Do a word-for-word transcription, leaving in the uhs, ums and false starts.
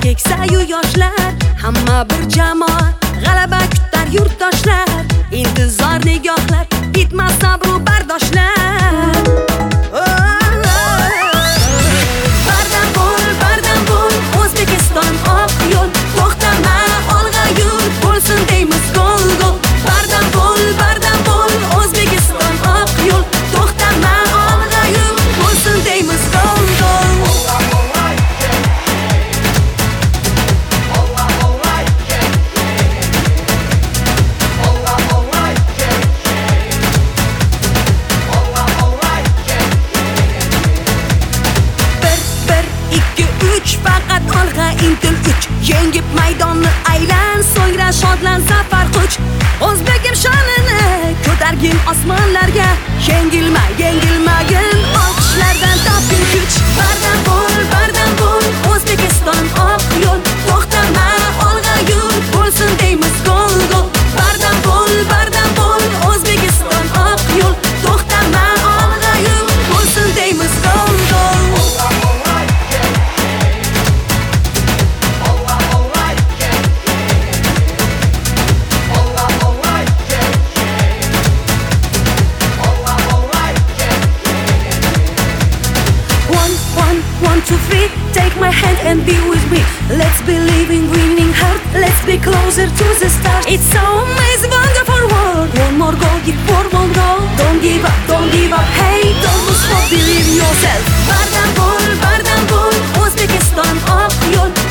keksayu yoshlar, hamma bir jamoa, g'alaba kutar yurtdoshlar. Intizor nigohlar, bitmas sabru bardoshlar. Bardam bo'l, bardam bo'l, O'zbekiston oq yo'l. To'xtama, olg'a yur, bo'lsin deymiz gol gol. Bardam bo'l, bardam bo'l, O'zbekiston oq yo'l. To'xtama, olg'a yur, bo'lsin deymiz gol gol. Faqat olg'a intil uch, yengib maydonni aylan, so'ngra shodlan zafar quch. O'zbekim shonini ko'targin osmonlarga, yengilma, yengilmagin, olqishlardan topgin kuch. Bardam bo'l, bardam bo'l, O'zbekiston oq yo'l. To'xtama, olg'a yur, bo'lsin deymiz gol gol. Bardam bo'l, bardam bo'l, O'zbekiston oq yo'l. To'xtama, olg'a yur, bo'lsin deymiz gol gol. One, two, three, take my hand and be with me. Let's believe in winning heart. Let's be closer to the stars. It's so amazing, wonderful world. One more goal, give one more goal. Don't give up, don't give up. Hey, don't lose hope, believe in yourself. Bardam bo'l, bardam bo'l, O'zbekiston oq yo'l.